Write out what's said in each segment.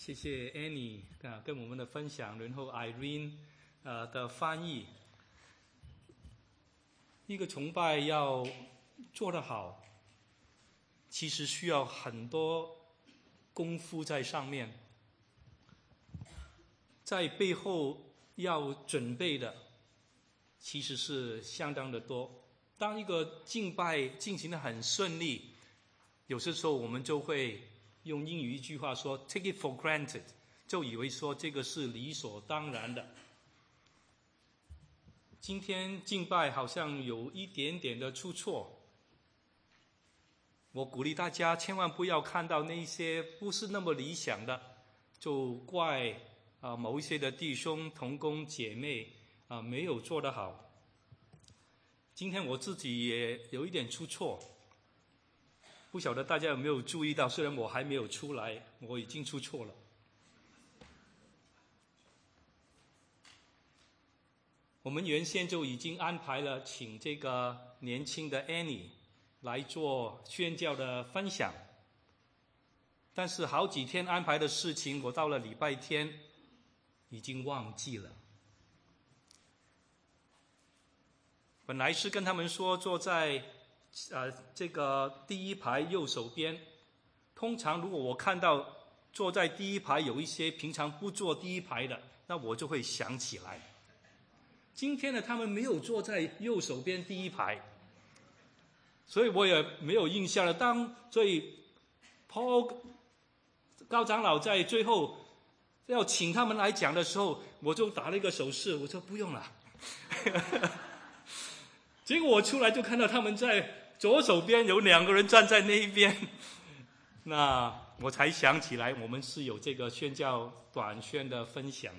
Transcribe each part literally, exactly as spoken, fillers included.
谢谢 Annie 啊跟我们的分享，然后 Irene 呃的翻译。一个崇拜要做得好，其实需要很多功夫在上面，在背后要准备的其实是相当的多。当一个敬拜进行得很顺利，有些时候我们就会用英语一句话说 take it for granted， 就以为说这个是理所当然的。今天敬拜好像有一点点的出错，我鼓励大家千万不要看到那些不是那么理想的就怪啊、呃、某一些的弟兄同工姐妹啊、呃、没有做得好。今天我自己也有一点出错，不晓得大家有没有注意到，虽然我还没有出来，我已经出错了。我们原先就已经安排了请这个年轻的 Annie 来做宣教的分享，但是好几天安排的事情，我到了礼拜天已经忘记了。本来是跟他们说坐在呃这个第一排右手边，通常如果我看到坐在第一排有一些平常不坐第一排的，那我就会想起来。今天呢，他们没有坐在右手边第一排，所以我也没有印象了。当所以 Paul 高长老在最后要请他们来讲的时候，我就打了一个手势，我说不用了。结果我出来就看到他们在左手边有两个人站在那一边，那我才想起来我们是有这个宣教短宣的分享。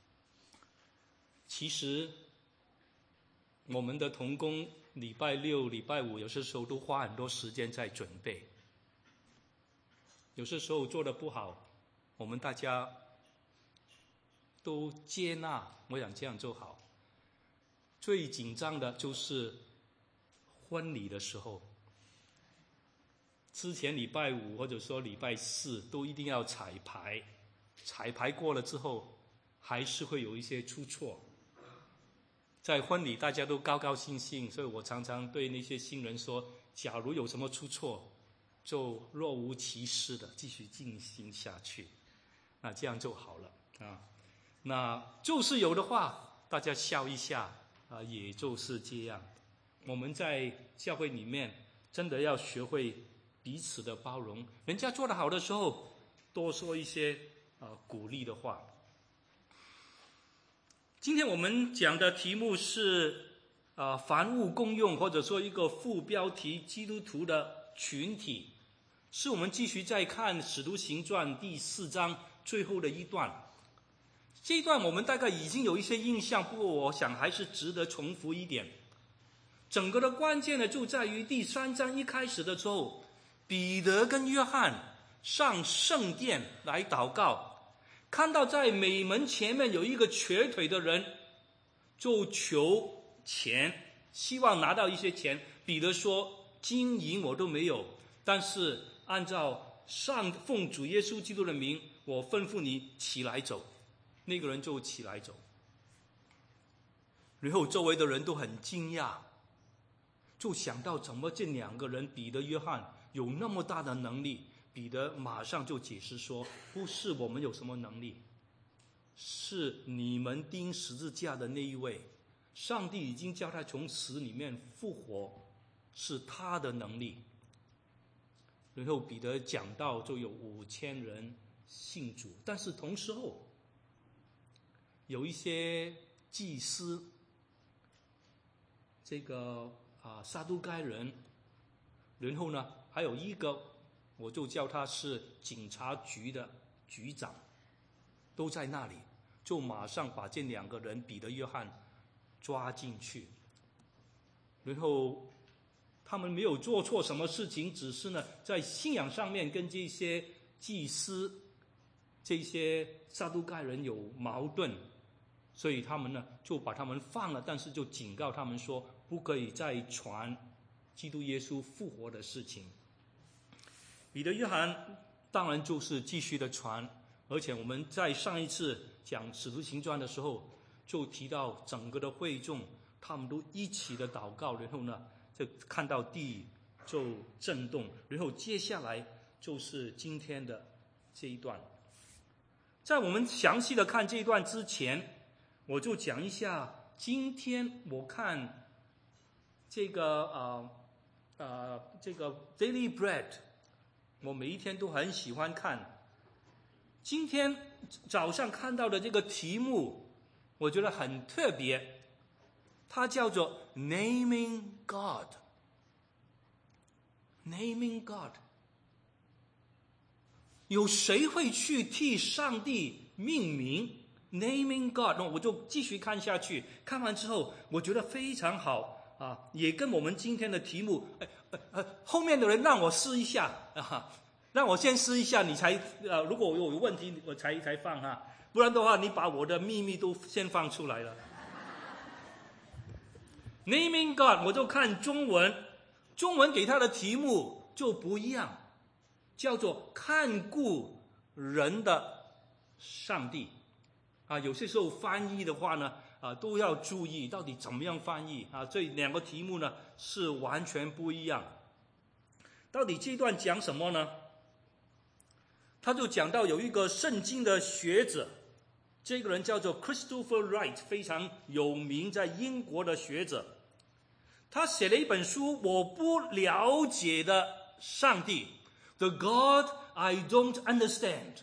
其实我们的同工礼拜六礼拜五有些时候都花很多时间在准备，有些时候做得不好，我们大家都接纳，我想这样就好。最紧张的就是婚礼的时候，之前礼拜五或者说礼拜四都一定要彩排，彩排过了之后还是会有一些出错。在婚礼大家都高高兴兴，所以我常常对那些新人说，假如有什么出错，就若无其事的继续进行下去，那这样就好了啊。那就是有的话，大家笑一下啊，也就是这样。我们在教会里面真的要学会彼此的包容，人家做得好的时候，多说一些啊鼓励的话。今天我们讲的题目是啊凡物公用，或者说一个副标题基督徒的群体，是我们继续再看使徒行传第四章最后的一段。这一段我们大概已经有一些印象，不过我想还是值得重复一点。整个的关键呢，就在于第三章一开始的时候，彼得跟约翰上圣殿来祷告，看到在美门前面有一个瘸腿的人，就求钱，希望拿到一些钱。彼得说，金银我都没有，但是按照上奉主耶稣基督的名，我吩咐你起来走。那个人就起来走，然后周围的人都很惊讶，就想到怎么这两个人彼得约翰有那么大的能力。彼得马上就解释说，不是我们有什么能力，是你们钉十字架的那一位，上帝已经叫他从死里面复活，是他的能力。然后彼得讲到就有五千人信主，但是同时候有一些祭司，这个啊撒都该人，然后呢还有一个我就叫他是警察局的局长，都在那里，就马上把这两个人彼得约翰抓进去。然后他们没有做错什么事情，只是呢在信仰上面跟这些祭司这些撒都该人有矛盾，所以他们呢就把他们放了，但是就警告他们说，不可以再传基督耶稣复活的事情。彼得约翰当然就是继续的传， 而且我们在上一次讲使徒行传的时候，就提到整个的会众他们都一起的祷告，然后呢就看到地就震动，然后接下来就是今天的这一段。在我们详细的看这一段之前，我就讲一下今天我看这个呃呃这个 Daily Bread， 我每一天都很喜欢看。今天早上看到的这个题目，我觉得很特别，它叫做 Naming God。Naming God， 有谁会去替上帝命名 Naming God？ 那我就继续看下去，看完之后我觉得非常好啊，也跟我们今天的题目，呃呃呃，后面的人让我试一下啊，让我先试一下，你才呃，如果我有问题我才才放哈，不然的话你把我的秘密都先放出来了。Naming God， 我就看中文，中文给他的题目就不一样，叫做看顾人的上帝啊。有些时候翻译的话呢，啊都要注意到底怎么样翻译啊。这两个题目呢是完全不一样。到底这段讲什么呢？他就讲到有一个圣经的学者，这个人叫做 Christopher Wright， 非常有名，在英国的学者。他写了一本书，我不了解的上帝 The God I Don't Understand。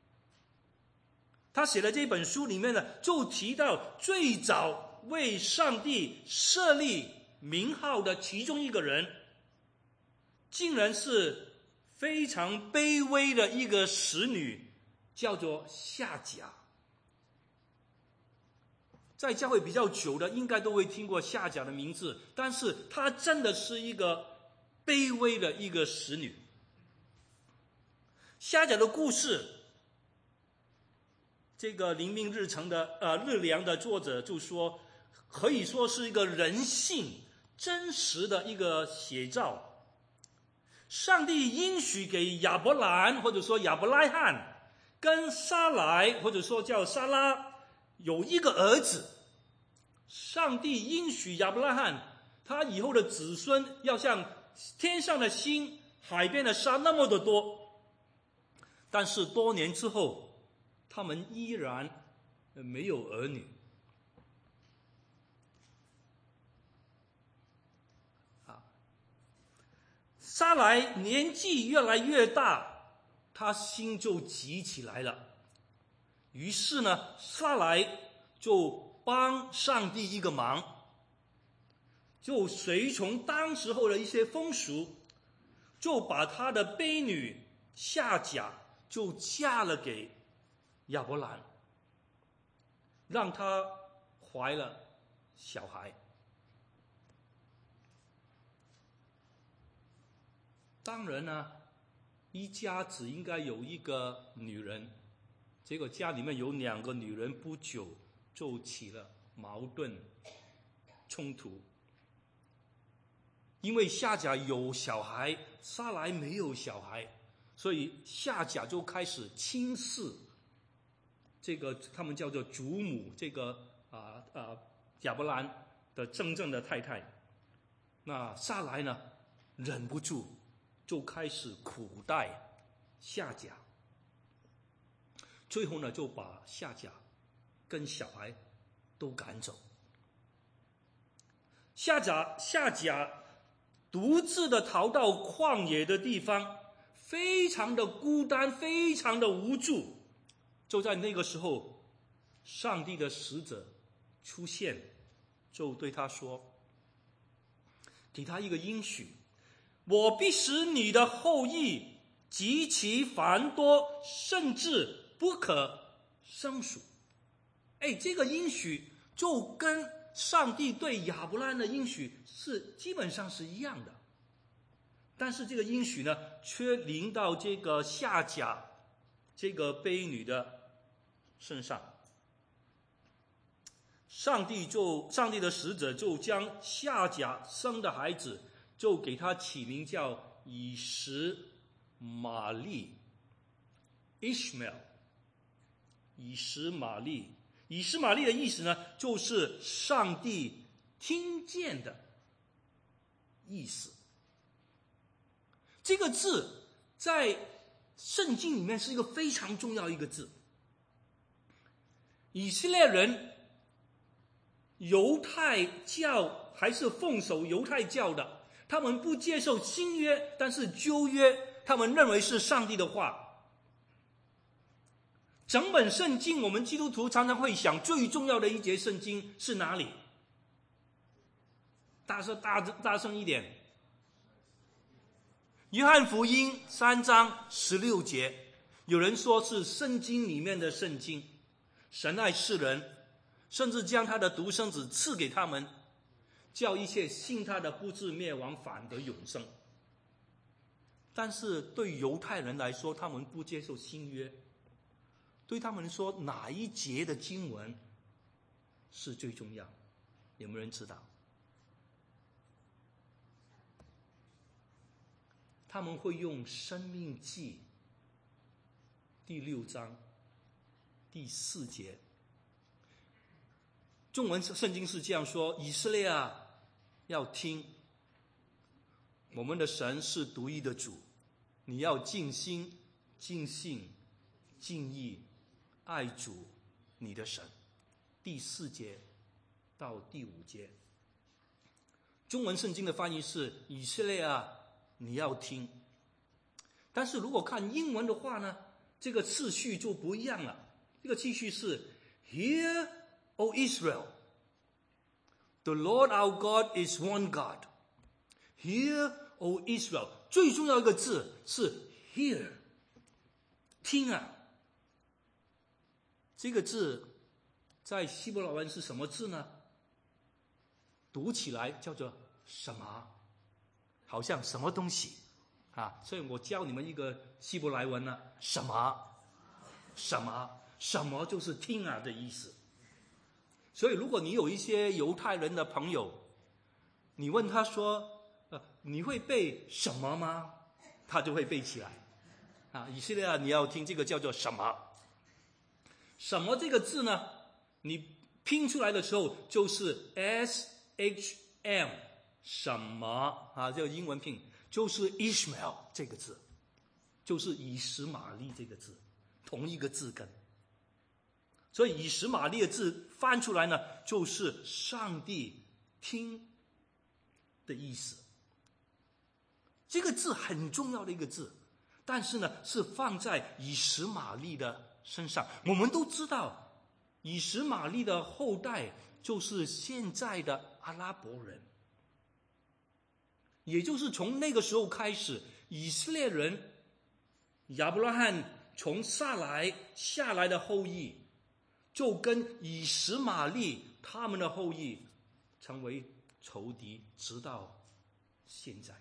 他写的这本书里面呢，就提到最早为上帝设立名号的其中一个人，竟然是非常卑微的一个使女，叫做夏甲。在教会比较久的应该都会听过夏甲的名字，但是她真的是一个卑微的一个使女。夏甲的故事，这个灵命日程的呃日粮的作者就说，可以说是一个人性真实的一个写照。上帝应许给亚伯兰或者说亚伯拉罕跟撒莱或者说叫撒拉有一个儿子，上帝应许亚伯拉罕他以后的子孙要像天上的星、海边的沙那么的多。但是多年之后，他们依然没有儿女。撒莱年纪越来越大，他心就急起来了。于是呢，撒莱就帮上帝一个忙，就随从当时候的一些风俗，就把他的婢女夏甲就嫁了给亚伯兰，让他怀了小孩。当然呢，一家只应该有一个女人，结果家里面有两个女人，不久就起了矛盾冲突。因为夏甲有小孩，撒莱没有小孩，所以夏甲就开始轻视这个他们叫做祖母，这个啊啊亚伯兰的真正的太太。那撒莱呢，忍不住就开始苦待夏甲，最后呢就把夏甲跟小孩都赶走。夏甲夏甲独自的逃到旷野的地方，非常的孤单，非常的无助。就在那个时候，上帝的使者出现，就对他说，给他一个应许，我必使你的后裔极其繁多，甚至不可胜数。哎，这个应许就跟上帝对亚伯拉罕的应许是基本上是一样的，但是这个应许呢，却临到这个夏甲这个婢女的身上。上帝就上帝的使者就将夏甲生的孩子，就给他起名叫以实玛利 Ishmael。 以实玛利。以实玛利的意思呢，就是上帝听见的意思。这个字在圣经里面是一个非常重要一个字。以色列人犹太教还是奉守犹太教的，他们不接受新约，但是旧约他们认为是上帝的话。整本圣经我们基督徒常常会想，最重要的一节圣经是哪里？大声大大声一点。约翰福音三章十六节，有人说是圣经里面的圣经。神爱世人，甚至将他的独生子赐给他们，叫一切信他的不至灭亡，反得永生。但是对犹太人来说，他们不接受新约，对他们说哪一节的经文是最重要？有没有人知道？他们会用申命记第六章第四节，中文圣经是这样说：以色列啊，要听，我们的神是独一的主，你要尽心、尽性、尽意爱主你的神。第四节到第五节，中文圣经的翻译是：以色列啊，你要听。但是如果看英文的话呢，这个次序就不一样了。这个次序是 Hear, O Israel, the Lord our God is one God. Hear, O Israel. 最重要一个字是 Hear， 听啊。这个字在希伯来文是什么字呢？读起来叫做什么？好像什么东西啊？所以我教你们一个希伯来文呢，什么？什么？什么就是听啊的意思。所以如果你有一些犹太人的朋友，你问他说，呃，你会背什么吗？他就会背起来。啊，以色列啊，你要听，这个叫做什么？什么这个字呢？你拼出来的时候就是 S H M， 什么啊？这个英文拼就是 Ishmael 这个字，就是以实玛利这个字，同一个字根。所以以实玛利的字翻出来呢，就是上帝听的意思。这个字很重要的一个字，但是呢，是放在以实玛利的身上。我们都知道，以实玛利的后代就是现在的阿拉伯人，也就是从那个时候开始，以色列人亚伯拉罕从撒来下来的后裔，就跟以实玛利他们的后裔成为仇敌，直到现在。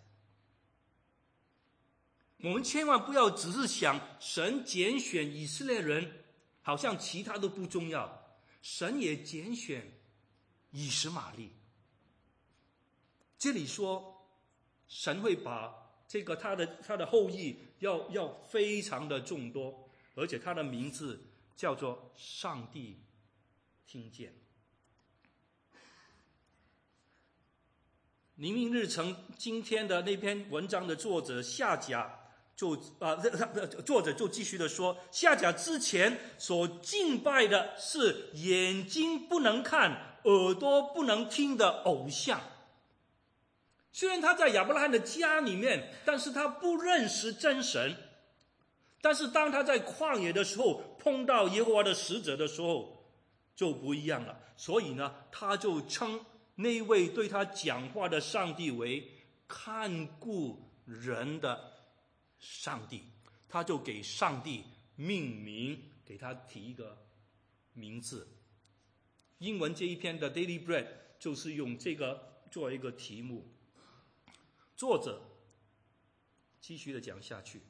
我们千万不要只是想神拣选以色列人，好像其他都不重要。神也拣选以实玛利。这里说神会把这个他的他的后裔要要非常的众多，而且他的名字叫做上帝听见。黎明日程今天的那篇文章的作者夏甲就啊、呃，作者就继续的说，夏甲之前所敬拜的是眼睛不能看、耳朵不能听的偶像。虽然他在亚伯拉罕的家里面，但是他不认识真神。但是当他在旷野的时候碰到耶和华的使者的时候，就不一样了。所以呢，他就称那位对他讲话的上帝为看顾人的上帝，他就给上帝命名，给他提一个名字。英文这一篇的 Daily Bread 就是用这个做一个题目。作者继续的讲下去，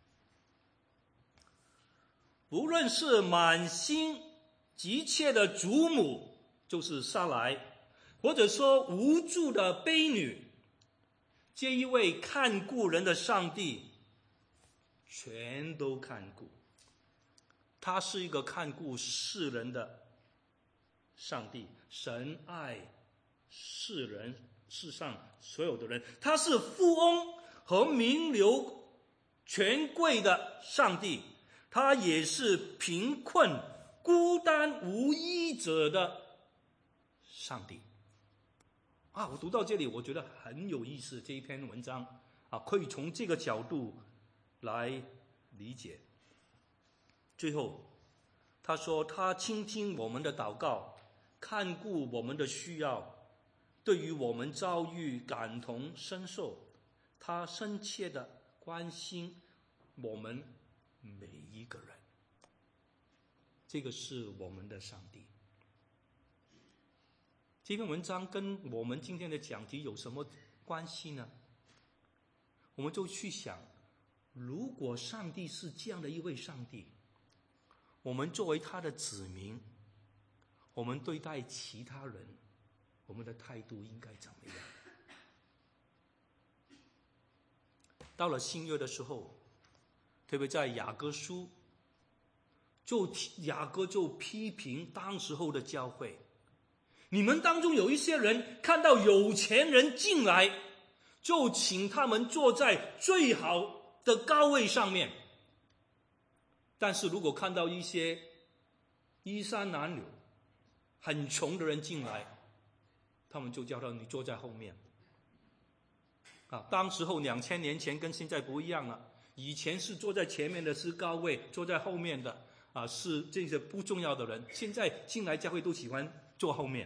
不论是满心急切的祖母，就是撒来，或者说无助的婢女，这一位看顾人的上帝全都看顾。 他是一个看顾世人的上帝，神爱世人，世上所有的人。他是富翁和名流权贵的上帝，他也是贫困孤单无依者的上帝。啊，我读到这里，我觉得很有意思，这一篇文章啊，可以从这个角度来理解。最后他说，他倾听我们的祷告，看顾我们的需要，对于我们遭遇感同身受，他深切的关心我们每一个人。这个是我们的上帝。这篇文章跟我们今天的讲题有什么关系呢？我们就去想，如果上帝是这样的一位上帝，我们作为他的子民，我们对待其他人，我们的态度应该怎么样？到了新约的时候，特别在雅各书，就雅各就批评当时候的教会，你们当中有一些人看到有钱人进来，就请他们坐在最好的高位上面，但是如果看到一些衣衫褴褛很穷的人进来，他们就叫他你坐在后面。啊，当时候两千年前跟现在不一样了，以前是坐在前面的是高位，坐在后面的啊是这些不重要的人，现在进来教会都喜欢坐后面。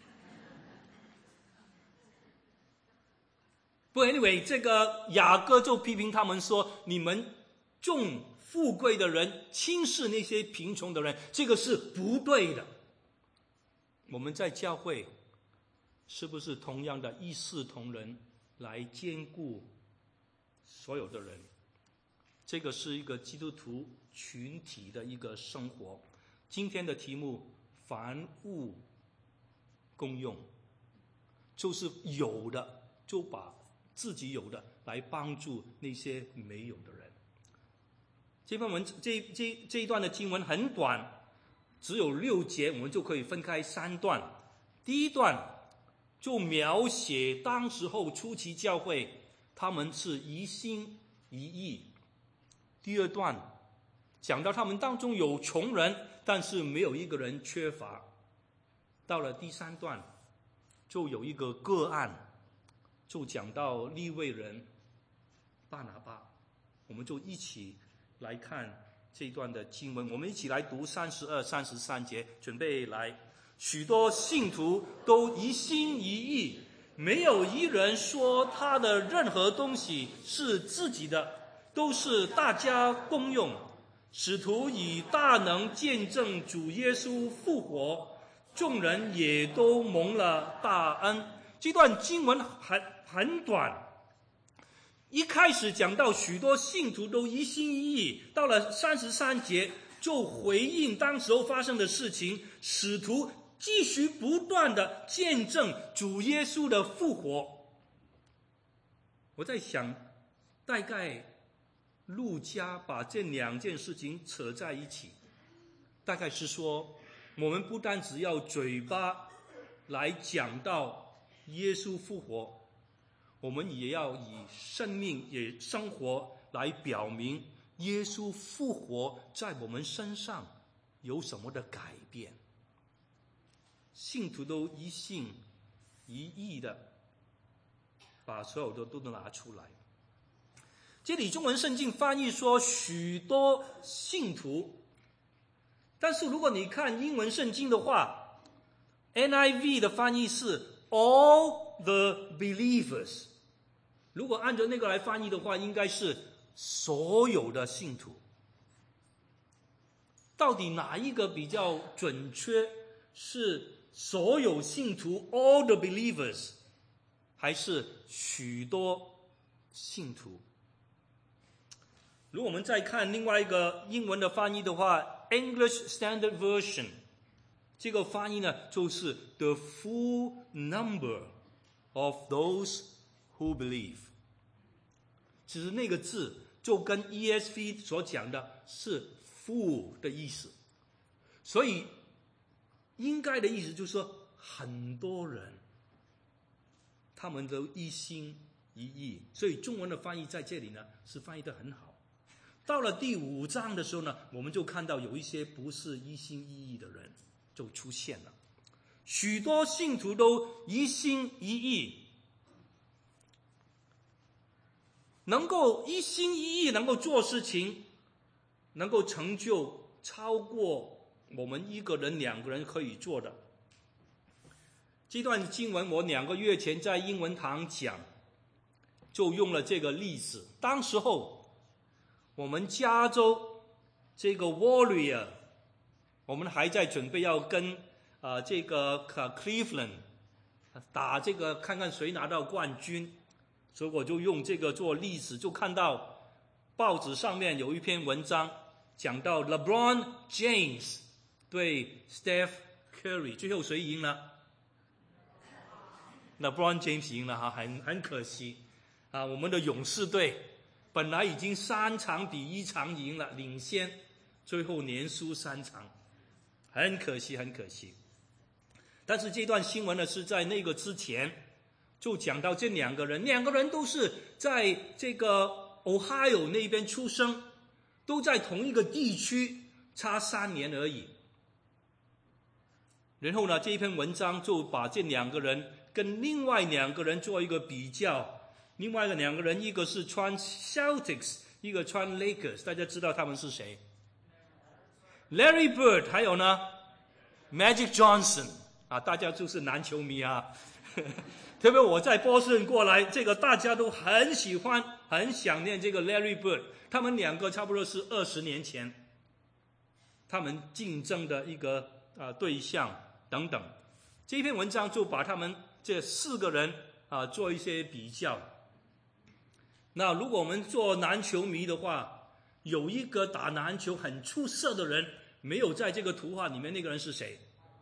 不 anyway 这个雅各就批评他们说，你们重富贵的人轻视那些贫穷的人，这个是不对的。我们在教会是不是同样的一视同仁来兼顾所有的人？这个是一个基督徒群体的一个生活。今天的题目凡物公用，就是有的就把自己有的来帮助那些没有的人。这篇文这这这一段的经文很短，只有六节，我们就可以分开三段。第一段就描写当时候初期教会，他们是一心一意。第二段讲到他们当中有穷人，但是没有一个人缺乏。到了第三段就有一个个案，就讲到利未人巴拿巴。我们就一起来看这一段的经文，我们一起来读三十二、三十三节，准备来。许多信徒都一心一意，没有一人说他的任何东西是自己的，都是大家公用。使徒以大能见证主耶稣复活，众人也都蒙了大恩。这段经文很很短，一开始讲到许多信徒都一心一意，到了三十三节就回应当时候发生的事情，使徒继续不断的见证主耶稣的复活。我在想，大概路加把这两件事情扯在一起，大概是说，我们不单只要嘴巴来讲到耶稣复活，我们也要以生命也生活来表明耶稣复活在我们身上有什么的改变。信徒都一心一意的把所有的都拿出来。这里中文圣经翻译说许多信徒，但是如果你看英文圣经的话， N I V 的翻译是 all the believers， 如果按照那个来翻译的话，应该是所有的信徒。到底哪一个比较准确？是所有信徒 all the believers， 还是许多信徒？如果我们再看另外一个英文的翻译的话， English Standard Version 这个翻译呢，就是 the full number of those who believe。 其实那个字就跟 E S V 所讲的是 full 的意思，所以应该的意思就是说很多人他们都一心一意，所以中文的翻译在这里呢是翻译得很好。到了第五章的时候呢，我们就看到有一些不是一心一意的人就出现了，许多信徒都一心一意，能够一心一意能够做事情，能够成就超过我们一个人两个人可以做的。这段经文我两个月前在英文堂讲，就用了这个例子。当时候我们加州这个 Warrior， 我们还在准备要跟呃这个 Cleveland 打这个，看看谁拿到冠军，所以我就用这个做例子，就看到报纸上面有一篇文章讲到 LeBron James 对 Steph Curry， 最后谁赢了？LeBron James 赢了哈，很很可惜啊！我们的勇士队本来已经三场比一场赢了，领先，最后连输三场，很可惜，很可惜。但是这段新闻呢，是在那个之前就讲到这两个人，两个人都是在这个 Ohio 那边出生，都在同一个地区，差三年而已。然后呢，这一篇文章就把这两个人跟另外两个人做一个比较，另外的两个人，一个是穿 Celtics， 一个穿 Lakers， 大家知道他们是谁？ Larry Bird， 还有呢 Magic Johnson 啊，大家就是篮球迷啊。特别我在波士顿过来，这个大家都很喜欢，很想念这个 Larry Bird。他们两个差不多是二十年前，他们竞争的一个呃对象等等。这篇文章就把他们这四个人啊、呃、做一些比较。那如果我们做篮球迷的话，有一个打篮球很出色的人，没有在这个图画里面，那个人是谁？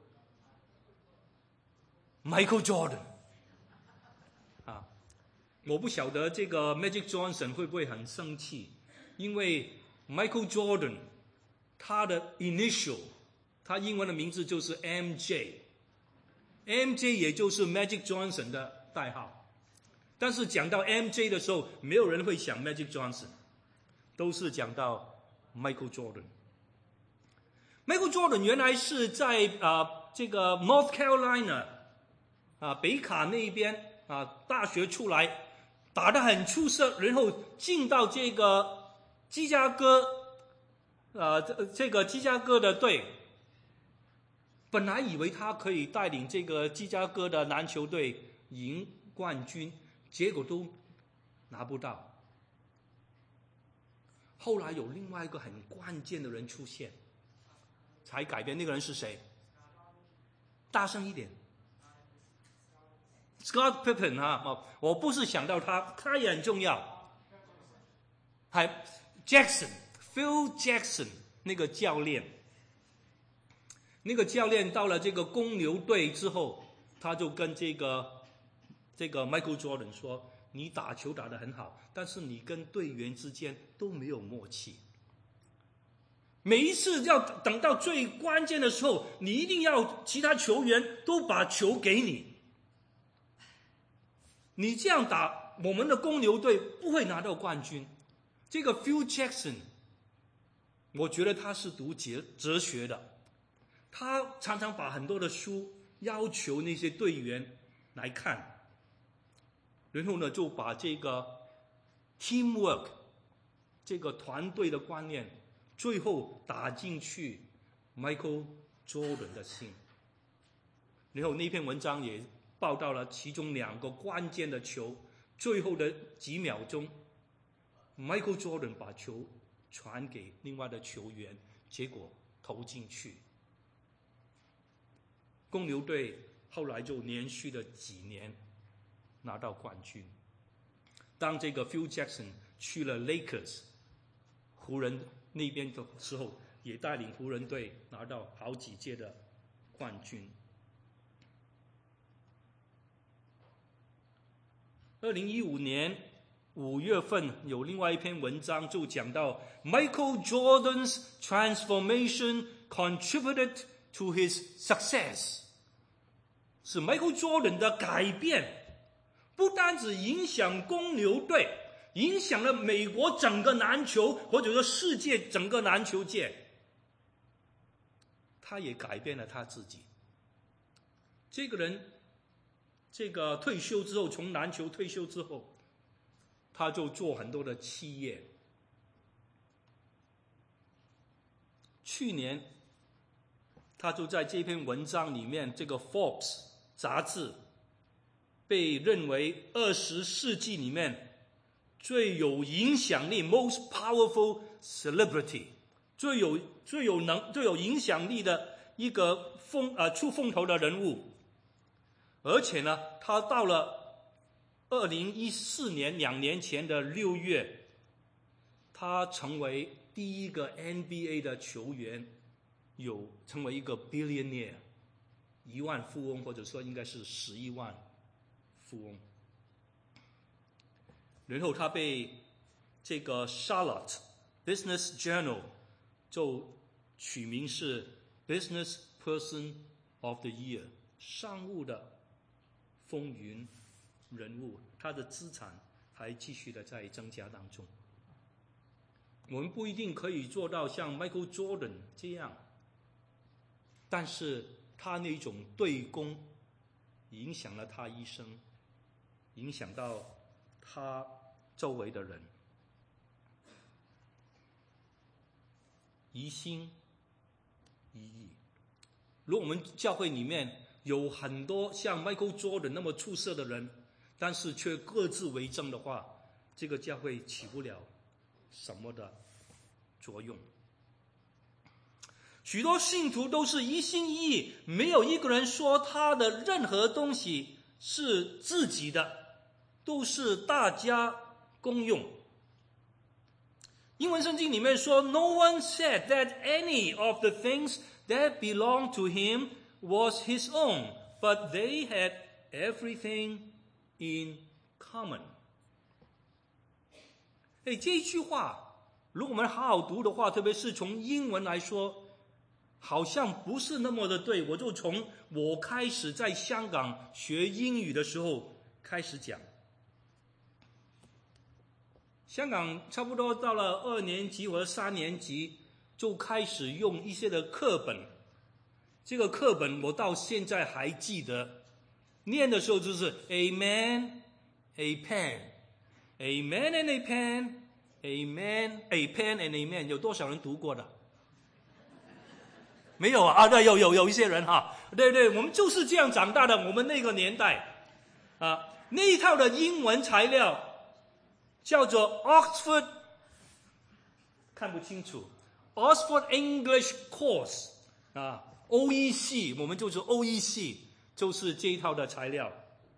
Michael Jordan 啊，我不晓得这个 Magic Johnson 会不会很生气，因为 Michael Jordan 他的 initial， 他英文的名字就是 M J，M J 也就是 Magic Johnson 的代号，但是讲到 M J 的时候，没有人会想 Magic Johnson， 都是讲到 Michael Jordan。Michael Jordan 原来是在啊、呃、这个 North Carolina 啊北卡那边啊大学出来，打得很出色，然后进到这个芝加哥啊这这个芝加哥的队。本来以为他可以带领这个芝加哥的篮球队赢冠军，结果都拿不到。后来有另外一个很关键的人出现，才改变。那个人是谁？大声一点。Scott Pippen 啊，哦，我不是想到他，他也很重要。还 Jackson，Phil Jackson 那个教练。那个教练到了这个公牛队之后，他就跟这个这个 Michael Jordan 说：“你打球打得很好，但是你跟队员之间都没有默契。每一次要等到最关键的时候，你一定要其他球员都把球给你。你这样打，我们的公牛队不会拿到冠军。”这个 Phil Jackson， 我觉得他是读哲哲学的。他常常把很多的书要求那些队员来看，然后呢就把这个 teamwork 这个团队的观念最后打进去 Michael Jordan 的心。然后那篇文章也报道了其中两个关键的球，最后的几秒钟 Michael Jordan 把球传给另外的球员，结果投进去。公牛队后来就连续的几年拿到冠军。当这个 Phil Jackson 去了 Lakers 湖人那边的时候，也带领湖人队拿到好几届的冠军。二零一五年五月份有另外一篇文章就讲到 Michael Jordan's transformation contributed to his success， 是 Michael Jordan 的改变不单只影响公牛队，影响了美国整个篮球，或者说世界整个篮球界，他也改变了他自己。这个人这个退休之后，从篮球退休之后，他就做很多的企业。去年他就在这篇文章里面，这个 Forbes 杂志被认为二十世纪里面最有影响力 most powerful celebrity， 最有最有能最有影响力的一个风呃出风头的人物。而且呢，他到了二零一四年两年前的六月，他成为第一个 N B A 的球员，有成为一个 billionaire， 一万富翁，或者说应该是十一万富翁。然后他被这个 Charlotte Business Journal 就取名是 Business Person of the Year， 商务的风云人物，他的资产还继续的在增加当中。我们不一定可以做到像 Michael Jordan 这样，但是他那种对攻影响了他一生，影响到他周围的人。一心一意。如果我们教会里面有很多像 Michael Jordan 那么出色的人，但是却各自为政的话，这个教会起不了什么的作用。许多信徒都是一心一意，没有一个人说他的任何东西是自己的，都是大家公用。英文圣经里面说 No one said that any of the things that belonged to him was his own, but they had everything in common. 哎，这一句话如果我们好好读的话，特别是从英文来说，好像不是那么的对。我就从我开始在香港学英语的时候开始讲。香港差不多到了二年级或者三年级就开始用一些的课本，这个课本我到现在还记得，念的时候就是 A man, a pen, a man and a pen, a man, a pen and a man， 有多少人读过的？没有啊？啊，对，有有有一些人哈，对对，我们就是这样长大的，我们那个年代啊，那一套的英文材料叫做 Oxford， 看不清楚 Oxford English Course 啊 O E C， 我们就是 O E C， 就是这一套的材料。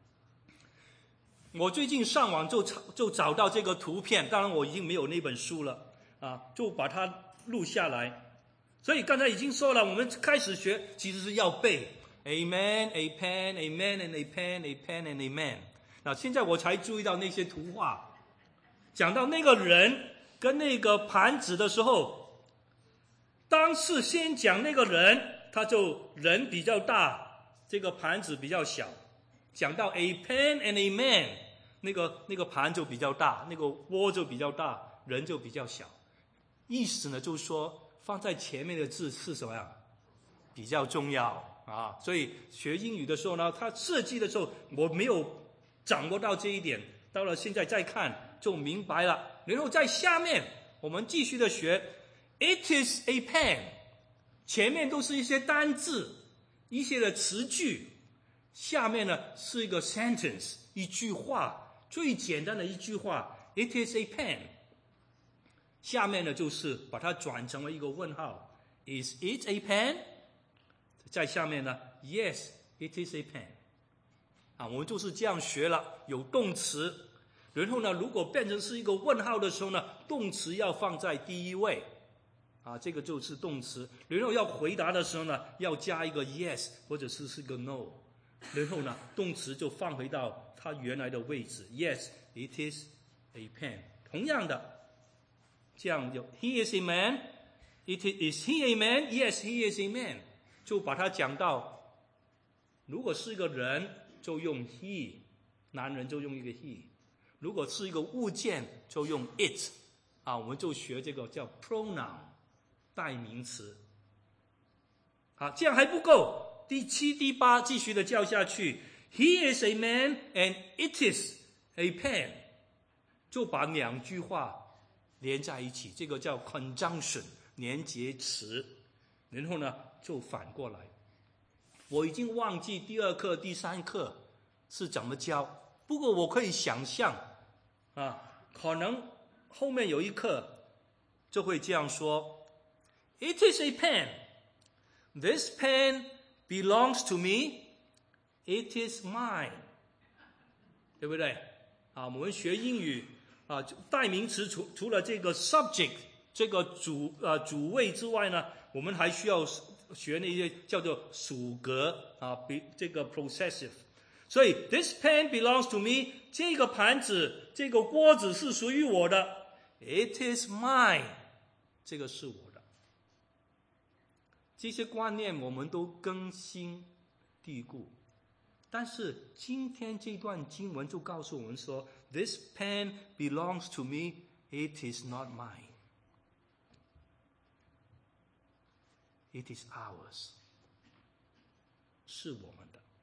我最近上网就就找到这个图片，当然我已经没有那本书了啊，就把它录下来。所以刚才已经说了，我们开始学其实是要背 A man, a pen, a man and a pen, a pen and a man。那现在我才注意到那些图画，讲到那个人跟那个盘子的时候，当是先讲那个人，他就人比较大，这个盘子比较小。讲到 a pen and a man， 那个那个盘就比较大，那个窝就比较大，人就比较小。意思呢，就是说放在前面的字是什么呀？比较重要啊。所以学英语的时候呢，他设计的时候我没有掌握到这一点，到了现在再看就明白了。然后在下面我们继续的学 It is a pen， 前面都是一些单字，一些的词句，下面呢是一个 sentence， 一句话，最简单的一句话 It is a pen， 下面呢就是把它转成为一个问号 Is it a pen？ 在下面呢 Yes it is a pen。 啊，我们就是这样学了，有动词，然后呢如果变成是一个问号的时候呢，动词要放在第一位啊，这个就是动词，然后要回答的时候呢要加一个 yes 或者是是个 no， 然后呢动词就放回到它原来的位置 Yes it is a pen。同样的，这样就 He is a man. It is he a man? Yes, he is a man. 就把它讲到，如果是一个人，就用 he， 男人就用一个 he。如果是一个物件，就用 it。啊，我们就学这个叫 pronoun， 代名词。好，这样还不够。第七、第八继续的教下去。He is a man and it is a pen。就把两句话连在一起，这个叫 conjunction。连结词，然后呢就反过来。我已经忘记第二课、第三课是怎么教，不过我可以想象，啊，可能后面有一课就会这样说 ：It is a pen. This pen belongs to me. It is mine. 对不对？啊，我们学英语啊，代名词除除了这个 subject。这个主呃主谓之外呢，我们还需要学那些叫做属格啊，比这个 possessive。所以 this pen belongs to me， 这个盘子、这个锅子是属于我的。It is mine， 这个是我的。这些观念我们都根深蒂固，但是今天这段经文就告诉我们说 ，this pen belongs to me， it is not mine。It is ours， 是我们的。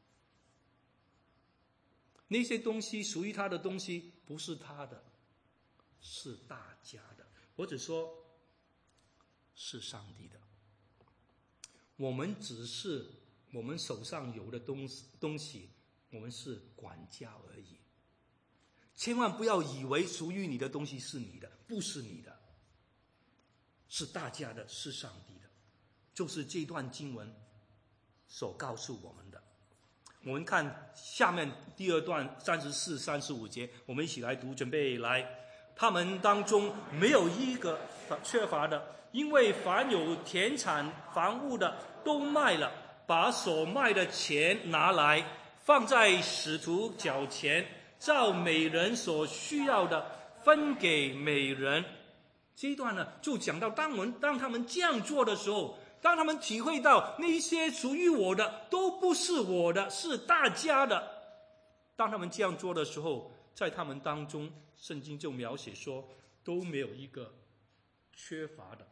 那些东西属于他的东西不是他的，是大家的，或者说是上帝的。我们只是我们手上有的东西，东西我们是管家而已。千万不要以为属于你的东西是你的，不是你的，是大家的，是上帝的。就是这段经文所告诉我们的。我们看下面第二段三十四、三十五节，我们一起来读，准备来。他们当中没有一个缺乏的，因为凡有田产房屋的都卖了，把所卖的钱拿来放在使徒脚前，照每人所需要的分给每人。这一段呢，就讲到当我们当他们这样做的时候，当他们体会到那些属于我的都不是我的，是大家的，当他们这样做的时候，在他们当中，圣经就描写说都没有一个缺乏的。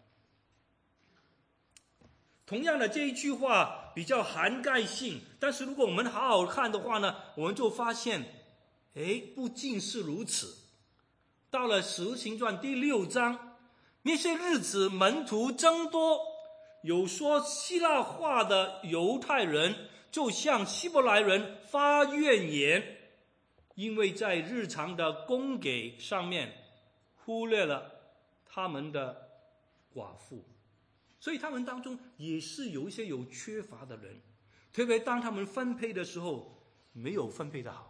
同样的，这一句话比较涵盖性，但是如果我们好好看的话呢，我们就发现，哎，不尽是如此。到了使徒行传第六章，那些日子门徒增多，有说希腊话的犹太人就向希伯来人发怨言，因为在日常的供给上面忽略了他们的寡妇，所以他们当中也是有一些有缺乏的人，特别当他们分配的时候没有分配的好。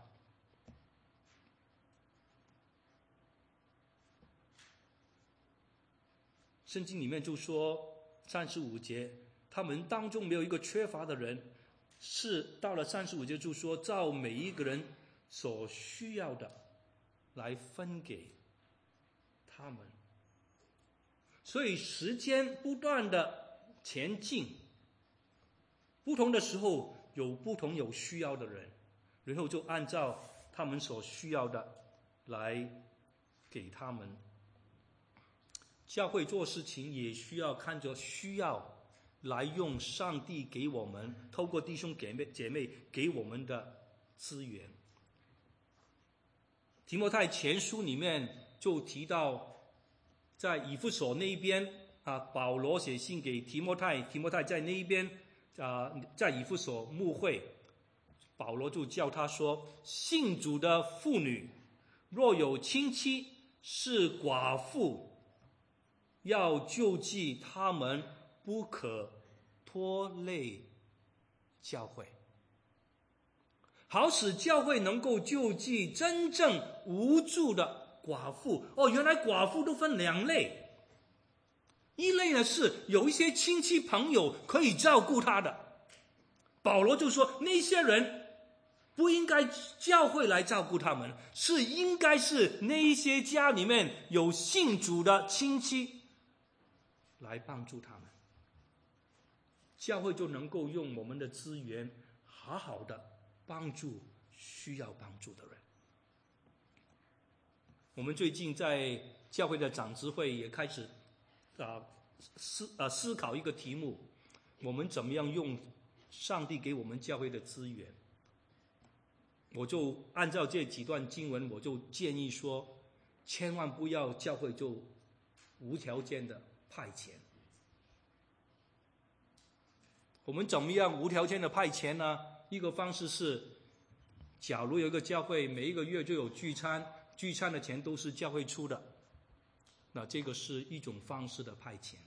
圣经里面就说三十五节，他们当中没有一个缺乏的人，是到了三十五节就说照每一个人所需要的来分给他们。所以时间不断的前进，不同的时候有不同有需要的人，然后就按照他们所需要的来给他们。教会做事情也需要看着需要来用上帝给我们透过弟兄姐妹姐妹给我们的资源。提摩太前书里面就提到，在以弗所那一边啊，保罗写信给提摩太，提摩太在那一边啊，在以弗所牧会，保罗就叫他说，信主的妇女若有亲戚是寡妇，要救济他们，不可拖累教会，好使教会能够救济真正无助的寡妇。哦，原来寡妇都分两类，一类呢是有一些亲戚朋友可以照顾他的，保罗就说那些人不应该教会来照顾他们，是应该是那一些家里面有信主的亲戚来帮助他们。教会就能够用我们的资源好好的帮助需要帮助的人。我们最近在教会的长执会也开始啊思啊思考一个题目，我们怎么样用上帝给我们教会的资源。我就按照这几段经文，我就建议说，千万不要教会就无条件的派遣。我们怎么样无条件的派遣呢？一个方式是，假如有一个教会每一个月就有聚餐，聚餐的钱都是教会出的，那这个是一种方式的派遣。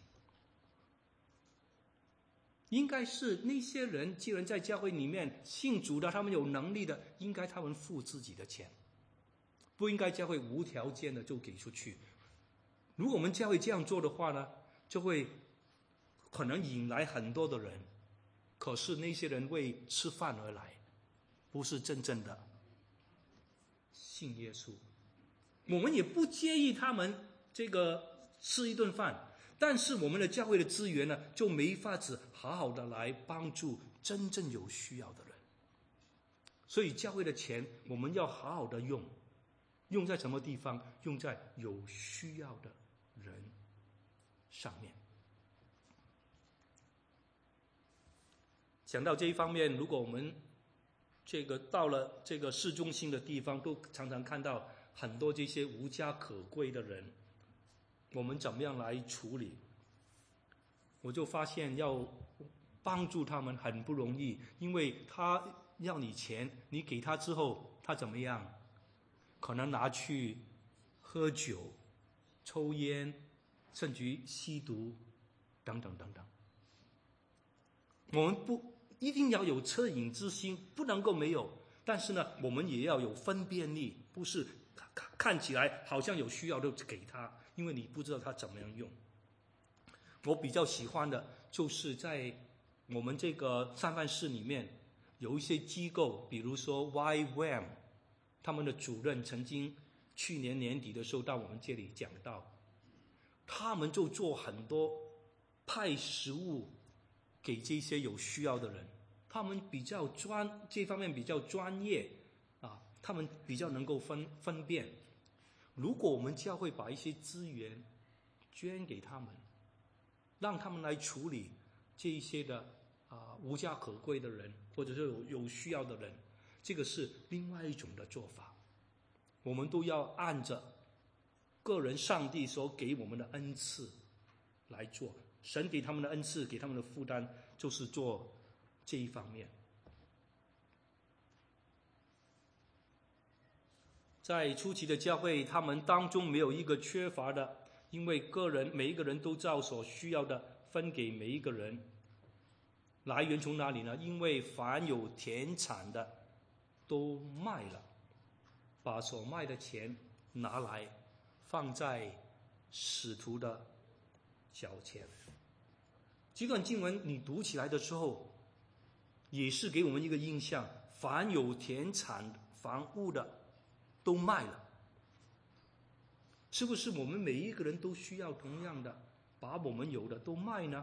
应该是那些人既然在教会里面信主的，他们有能力的，应该他们付自己的钱，不应该教会无条件的就给出去。如果我们教会这样做的话呢，就会可能引来很多的人，可是那些人为吃饭而来，不是真正的信耶稣。我们也不介意他们这个吃一顿饭，但是我们的教会的资源呢，就没法子好好的来帮助真正有需要的人。所以教会的钱我们要好好的用，用在什么地方？用在有需要的人上面。讲到这一方面，如果我们这个到了这个市中心的地方，都常常看到很多这些无家可归的人，我们怎么样来处理？我就发现要帮助他们很不容易，因为他要你钱，你给他之后，他怎么样？可能拿去喝酒、抽烟，甚至于吸毒，等等等等。我们不一定要有恻隐之心，不能够没有，但是呢，我们也要有分辨力，不是看起来好像有需要就给他，因为你不知道他怎么样用。我比较喜欢的就是在我们这个善饭室里面有一些机构，比如说 Y W A M， 他们的主任曾经去年年底的时候到我们这里讲到，他们就做很多派食物给这些有需要的人，他们比较专这方面比较专业啊，他们比较能够分分辨。如果我们教会把一些资源捐给他们，让他们来处理这一些的啊、呃、无家可归的人，或者是有有需要的人，这个是另外一种的做法。我们都要按着个人上帝所给我们的恩赐来做。神给他们的恩赐，给他们的负担，就是做这一方面。在初期的教会，他们当中没有一个缺乏的，因为个人每一个人都照所需要的分给每一个人。来源从哪里呢？因为凡有田产的都卖了，把所卖的钱拿来放在使徒的脚前。这段经文你读起来的时候，也是给我们一个印象：凡有田产房屋的都卖了。是不是我们每一个人都需要同样的把我们有的都卖呢？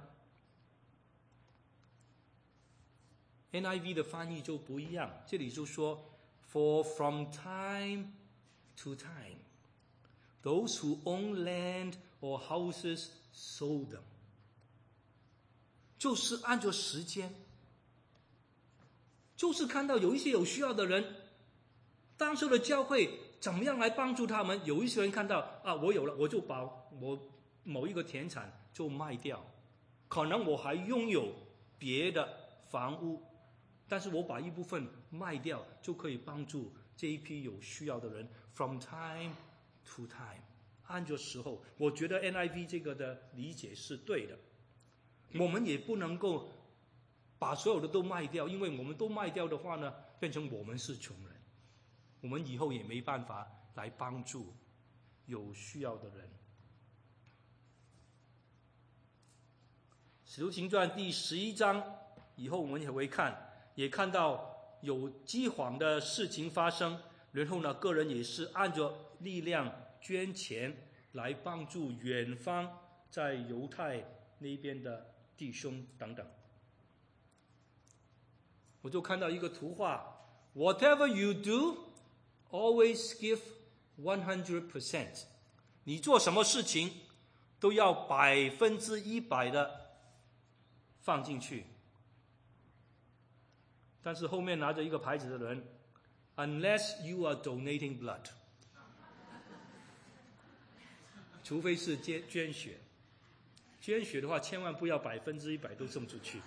N I V 的翻译就不一样，这里就说 For from time to time those who own land or houses sold them， 就是按照时间，就是看到有一些有需要的人，当时的教会怎么样来帮助他们。有一些人看到啊，我有了，我就把我某一个田产就卖掉，可能我还拥有别的房屋，但是我把一部分卖掉，就可以帮助这一批有需要的人。From time to time， 按着时候，我觉得 N I V 这个的理解是对的。我们也不能够把所有的都卖掉，因为我们都卖掉的话呢，变成我们是穷人，我们以后也没办法来帮助有需要的人。使徒行传第十一章以后，我们也会看，也看到有饥荒的事情发生，然后呢，个人也是按着力量捐钱来帮助远方在犹太那边的弟兄等等。我就看到一个图画 ，Whatever you do, always give one hundred percent。你做什么事情都要百分之一百的放进去。但是后面拿着一个牌子的人 ，Unless you are donating blood， 除非是捐捐血，捐血的话千万不要百分之一百都送出去。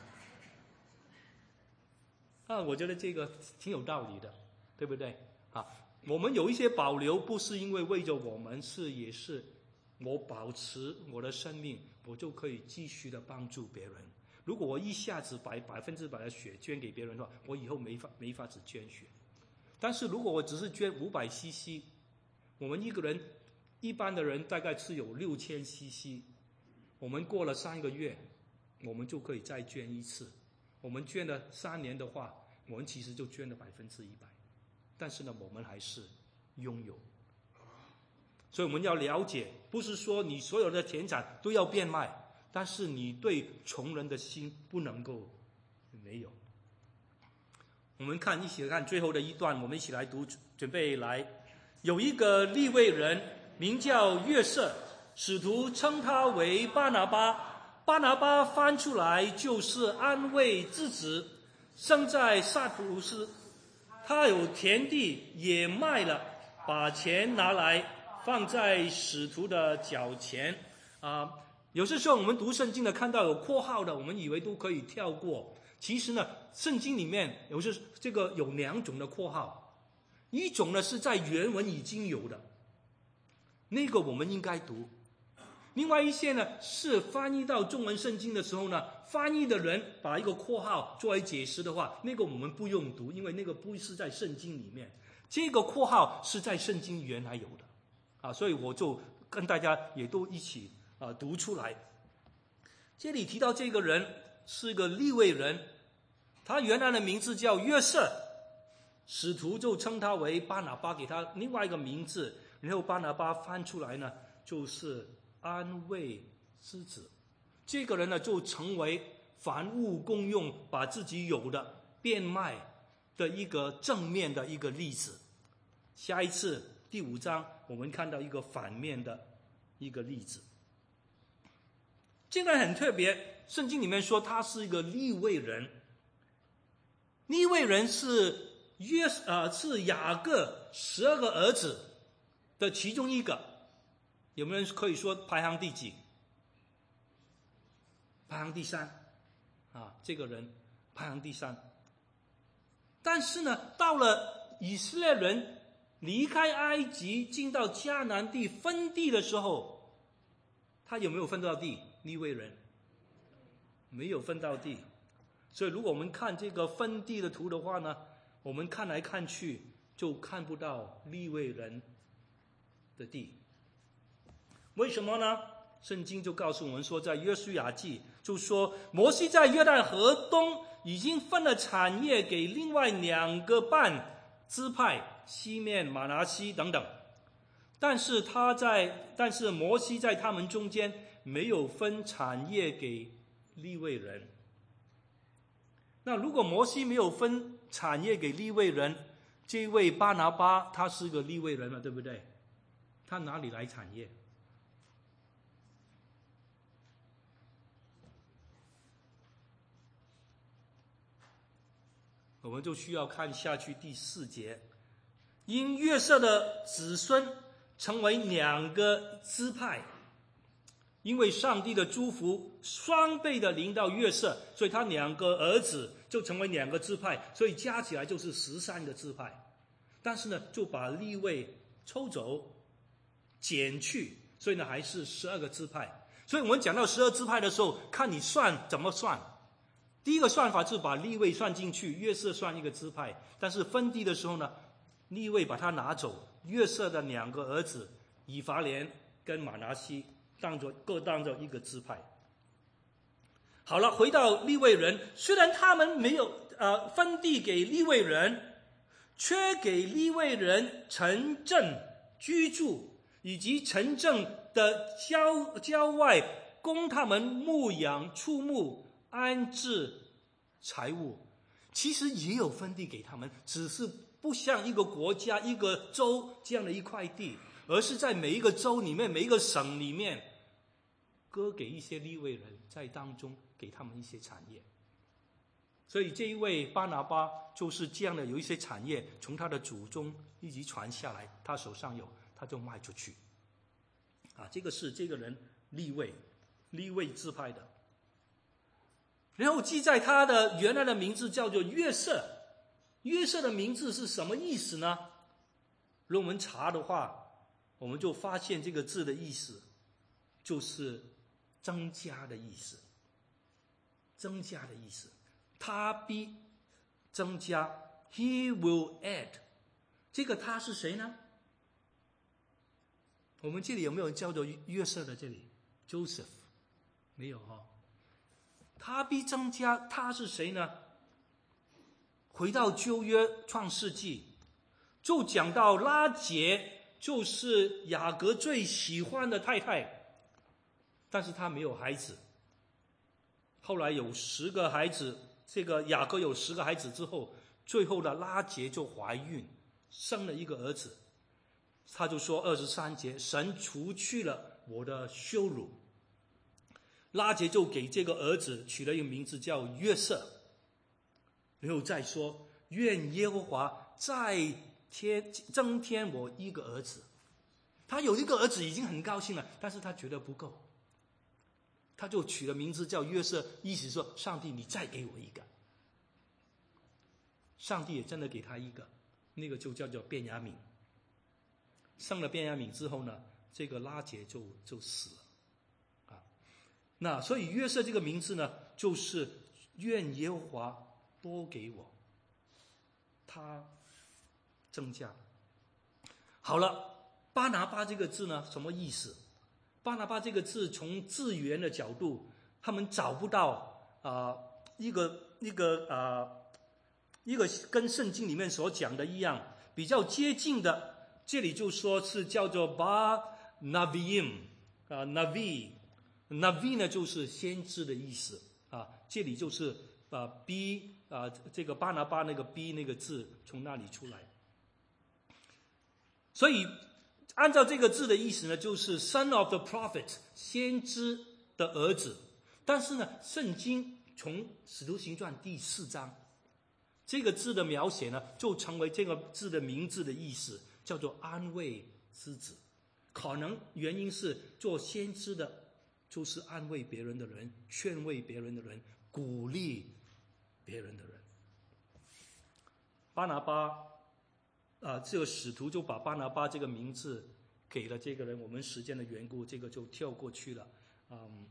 啊，我觉得这个挺有道理的，对不对？啊，我们有一些保留，不是因为为着我们，是也是我保持我的生命，我就可以继续的帮助别人。如果我一下子把百分之百的血捐给别人的话，我以后没法没法子捐血。但是如果我只是捐五百 C C， 我们一个人一般的人大概是有六千 C C， 我们过了三个月，我们就可以再捐一次。我们捐了三年的话，我们其实就捐了百分之一百，但是呢，我们还是拥有。所以我们要了解，不是说你所有的田产都要变卖，但是你对穷人的心不能够没有。我们看一起看最后的一段，我们一起来读，准备来。有一个利未人名叫约瑟，使徒称他为巴拿巴。巴拿巴翻出来就是安慰之子，生在萨普鲁斯。他有田地也卖了，把钱拿来放在使徒的脚前。啊，有些时候我们读圣经的看到有括号的，我们以为都可以跳过。其实呢，圣经里面有些这个有两种的括号，一种呢是在原文已经有的，那个我们应该读。另外一些呢，是翻译到中文圣经的时候呢，翻译的人把一个括号作为解释的话，那个我们不用读，因为那个不是在圣经里面。这个括号是在圣经原来有的，啊，所以我就跟大家也都一起啊读出来。这里提到这个人是个利未人，他原来的名字叫约瑟，使徒就称他为巴拿巴，给他另外一个名字，然后巴拿巴翻出来呢，就是安慰之子。这个人呢，就成为凡物公用，把自己有的变卖的一个正面的一个例子。下一次第五章，我们看到一个反面的一个例子。这个人很特别，圣经里面说他是一个利未人。利未人是约呃是雅各十二个儿子的其中一个。有没有人可以说排行第几？排行第三，啊，这个人排行第三。但是呢，到了以色列人离开埃及进到迦南地分地的时候，他有没有分到地？利未人没有分到地。所以如果我们看这个分地的图的话呢，我们看来看去就看不到利未人的地。为什么呢？圣经就告诉我们说，在约书亚记就说，摩西在约旦河东已经分了产业给另外两个半支派，西面、马拿西等等。但是他在，但是摩西在他们中间没有分产业给利未人。那如果摩西没有分产业给利未人，这位巴拿巴他是个利未人嘛，对不对？他哪里来产业？我们就需要看下去第四节，因约瑟的子孙成为两个支派，因为上帝的祝福双倍的临到约瑟，所以他两个儿子就成为两个支派，所以加起来就是十三个支派。但是呢，就把利未抽走减去，所以呢还是十二个支派。所以我们讲到十二支派的时候，看你算怎么算。第一个算法是把利未算进去，约瑟算一个支派，但是分地的时候呢，利未把它拿走，约瑟的两个儿子以法莲跟马拿西当作各当作一个支派。 好了，回到利未人，虽然他们没有呃分地给利未人，却给利未人城镇居住，以及城镇的郊郊外供他们牧养、畜牧、安置财物。其实也有分地给他们，只是不像一个国家、一个州这样的一块地，而是在每一个州里面、每一个省里面，割给一些利未人在当中给他们一些产业。所以这一位巴拿巴就是这样的，有一些产业从他的祖宗一直传下来，他手上有，他就卖出去。啊，这个是这个人利未，利未支派的。然后记在他的原来的名字叫做约瑟。约瑟的名字是什么意思呢？如果我们查的话，我们就发现这个字的意思就是增加的意思，增加的意思。他必增加 ，He will add。这个他是谁呢？我们这里有没有叫做约瑟的？这里 Joseph 没有哈、哦。他必增加，他是谁呢？回到旧约创世纪，就讲到拉结就是雅各最喜欢的太太，但是他没有孩子。后来有十个孩子，这个雅各有十个孩子之后，最后的拉结就怀孕，生了一个儿子。他就说二十三节，神除去了我的羞辱。拉结就给这个儿子取了一个名字叫约瑟。然后再说，愿耶和华再添增添我一个儿子。他有一个儿子已经很高兴了，但是他觉得不够，他就取了名字叫约瑟，意思说上帝你再给我一个。上帝也真的给他一个，那个就叫做便雅悯。生了便雅悯之后呢，这个拉结就就死了啊。那所以约瑟这个名字呢，就是愿耶和华多给我，他增加。好了，巴拿巴这个字呢，什么意思？巴拿巴这个字从字源的角度，他们找不到啊、呃、一个一个啊、呃、一个跟圣经里面所讲的一样比较接近的。这里就说是叫做巴拿维姆啊 ，Navi Navi 呢就是先知的意思啊。这里就是啊 B 啊这个巴拿巴那个 B 那个字从那里出来。所以按照这个字的意思呢，就是 Son of the Prophet 先知的儿子。但是呢，圣经从使徒行传第四章这个字的描写呢，就成为这个字的名字的意思。叫做安慰之子，可能原因是做先知的，就是安慰别人的人，劝慰别人的人，鼓励别人的人。巴拿巴啊、呃，这个使徒就把巴拿巴这个名字给了这个人。我们时间的缘故，这个就跳过去了。嗯，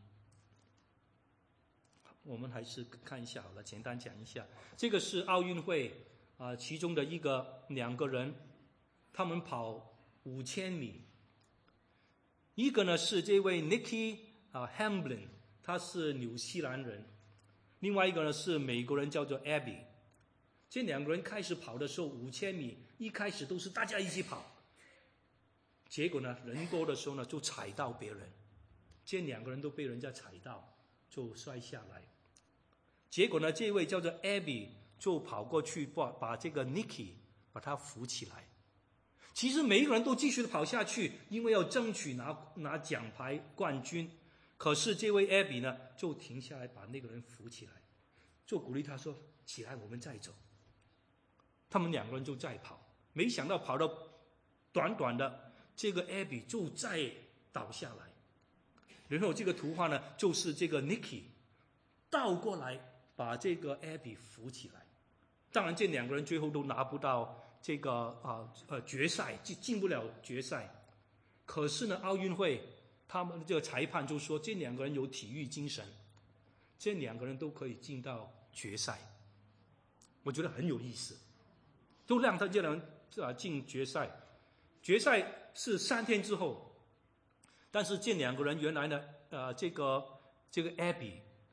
我们还是看一下好了，简单讲一下。这个是奥运会啊、呃，其中的一个两个人。他们跑五千米，一个呢是这位 Nikki 啊 Hamblin， 他是纽西兰人，另外一个呢是美国人，叫做 Abby。这两个人开始跑的时候，五千米一开始都是大家一起跑，结果呢人多的时候呢就踩到别人，这两个人都被人家踩到，就摔下来。结果呢这位叫做 Abby 就跑过去把把这个 Nikki 把他扶起来。其实每一个人都继续的跑下去，因为要争取拿拿奖牌冠军。可是这位 Abby 呢，就停下来把那个人扶起来，就鼓励他说：“起来，我们再走。”他们两个人就再跑，没想到跑到短短的，这个 Abby 就再倒下来。然后这个图画呢，就是这个 Nikki 倒过来把这个 Abby 扶起来。当然，这两个人最后都拿不到。这个啊呃决赛进进不了决赛，可是呢，奥运会他们这个裁判就说这两个人有体育精神，这两个人都可以进到决赛。我觉得很有意思，都让他这两人啊进决赛。决赛是三天之后，但是这两个人原来呢，呃，这个这个 Abby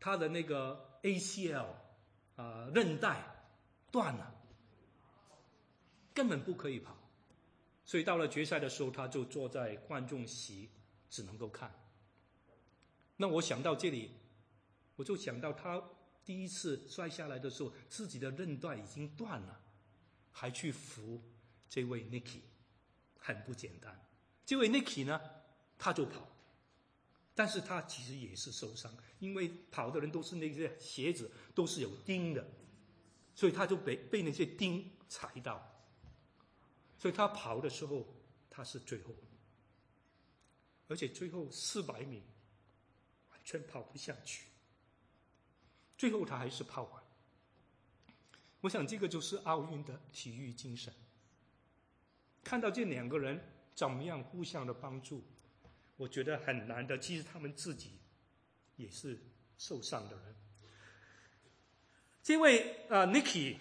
他的那个 A C L 啊、呃、韧带断了，根本不可以跑。所以到了决赛的时候，他就坐在观众席，只能够看。那我想到这里，我就想到他第一次摔下来的时候，自己的韧带已经断了，还去扶这位 Nicky， 很不简单。这位 Nicky 呢，他就跑，但是他其实也是受伤，因为跑的人都是那些鞋子都是有钉的，所以他就被被那些钉踩到。所以他跑的时候，他是最后，而且最后四百米完全跑不下去，最后他还是跑完。我想这个就是奥运的体育精神。看到这两个人怎么样互相的帮助，我觉得很难的。其实他们自己也是受伤的人。这位呃 Nicky。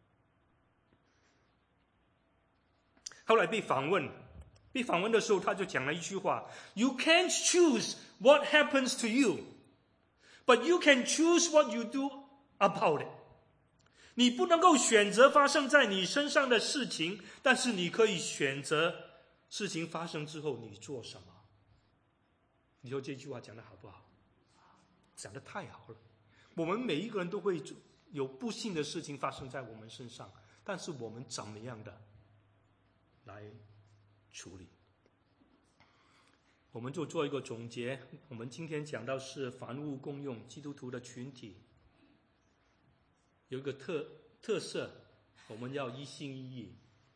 后来被访问，被访问的时候，他就讲了一句话 ：“You can't choose what happens to you, but you can choose what you do about it。”你不能够选择发生在你身上的事情，但是你可以选择事情发生之后你做什么。你说这句话讲得好不好？讲得太好了。我们每一个人都会有不幸的事情发生在我们身上，但是我们怎么样的来处理？我们就做一个总结。我们今天讲到是凡物共用，基督徒的群体有一个特特色，我们要一心一意。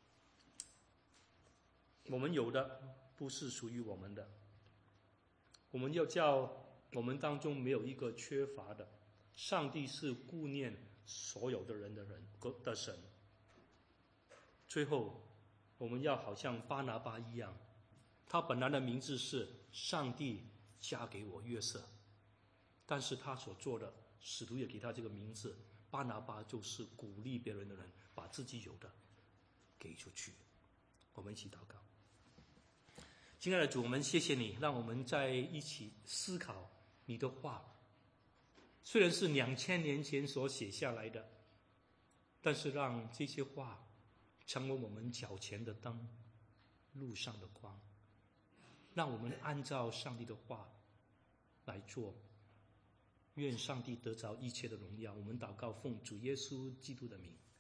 我们有的不是属于我们的，我们要叫我们当中没有一个缺乏的。上帝是顾念所有的人的人的神。最后我们要好像巴拿巴一样，他本来的名字是上帝加给我约瑟，但是他所做的，使徒也给他这个名字，巴拿巴就是鼓励别人的人，把自己有的给出去。我们一起祷告。亲爱的主，我们谢谢你，让我们在一起思考你的话。虽然是两千年前所写下来的，但是让这些话成为我们脚前的灯，路上的光。让我们按照上帝的话来做。愿上帝得着一切的荣耀。我们祷告，奉主耶稣基督的名。